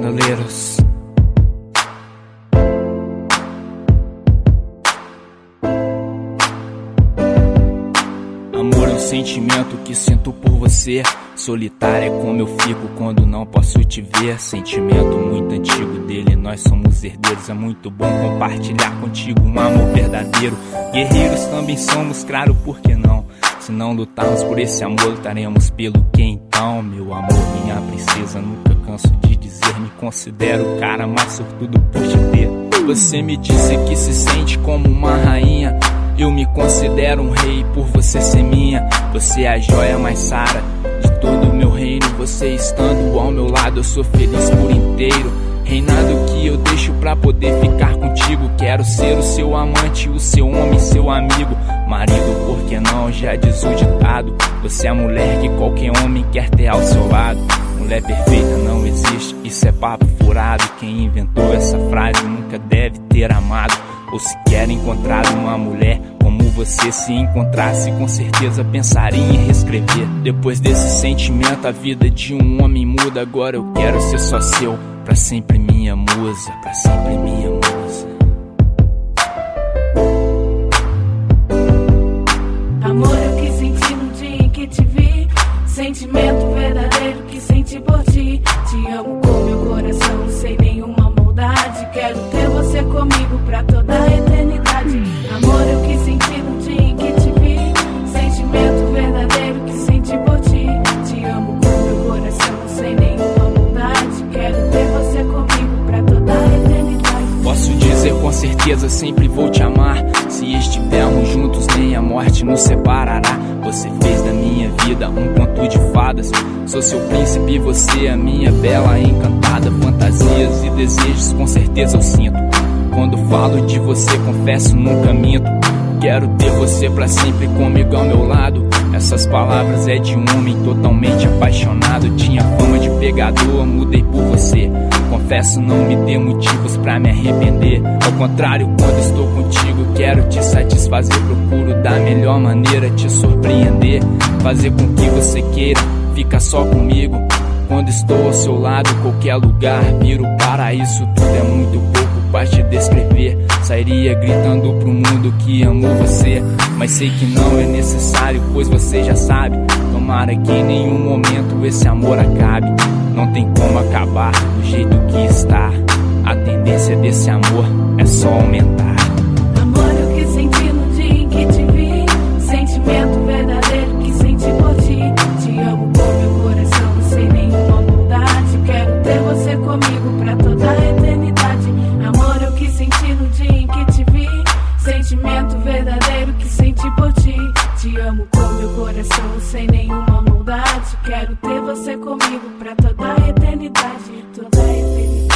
metaleiros. Amor é um sentimento que sinto por você. Solitário é como eu fico quando não posso te ver. Sentimento muito antigo dele, nós somos herdeiros. É muito bom compartilhar contigo um amor verdadeiro. Guerreiros também somos, claro, por que não? Se não lutarmos por esse amor, lutaremos pelo que então? Meu amor, minha princesa, nunca canso de dizer, me considero o cara mais sortudo por te ter. Você me disse que se sente como uma rainha, eu me considero um rei por você ser minha. Você é a joia mais rara de todo o meu reino. Você estando ao meu lado eu sou feliz por inteiro. Reinado que eu deixo pra poder ficar contigo. Quero ser o seu amante, o seu homem, seu amigo. Marido, por que não? Já diz o ditado. Você é a mulher que qualquer homem quer ter ao seu lado. Mulher perfeita não existe, isso é papo furado. Quem inventou essa frase nunca deve ter amado ou sequer encontrado uma mulher como você. Se encontrasse, com certeza pensaria em reescrever. Depois desse sentimento, a vida de um homem muda. Agora eu quero ser só seu, pra sempre minha musa, pra sempre minha musa. Amor, eu que senti no dia em que te vi. Sentimento verdadeiro que senti por ti. Te amo com meu coração, sem nenhuma maldade. Quero ter você comigo pra toda a eternidade. Amor, eu que senti no dia em que te vi. Sentimento verdadeiro que senti por ti. Te amo com meu coração, sem nenhuma maldade. Quero ter você comigo pra toda a eternidade. Posso dizer com certeza, sempre vou te amar. Se estivermos juntos, nem a morte nos separará. Você fez da minha vida um conto de fadas. Sou seu príncipe e você a minha bela encantada. Fantasias e desejos com certeza eu sinto. Quando falo de você, confesso, nunca minto. Quero ter você pra sempre comigo ao meu lado. Essas palavras é de um homem totalmente apaixonado. Tinha fama de pegador, mudei por você. Confesso, não me dê motivos pra me arrepender. Ao contrário, quando estou contigo, quero te satisfazer. Procuro da melhor maneira te surpreender. Fazer com que você queira ficar só comigo. Quando estou ao seu lado, qualquer lugar vira o paraíso. Tudo é muito pouco pra te descrever. Sairia gritando pro mundo que amo você, mas sei que não é necessário, pois você já sabe. Tomara que em nenhum momento esse amor acabe. Não tem como acabar do jeito que está. A tendência desse amor é só aumentar. Amor, eu que senti no dia em que te vi. Sentimento verdadeiro que senti por ti. Te amo com meu coração, sem nenhuma maldade. Quero ter você comigo pra toda a eternidade. Amor, eu que senti no dia em que te vi. Sentimento verdadeiro que senti por ti. Te amo com meu coração, sem nenhuma maldade. Quero ter você comigo pra toda a eternidade, toda a eternidade.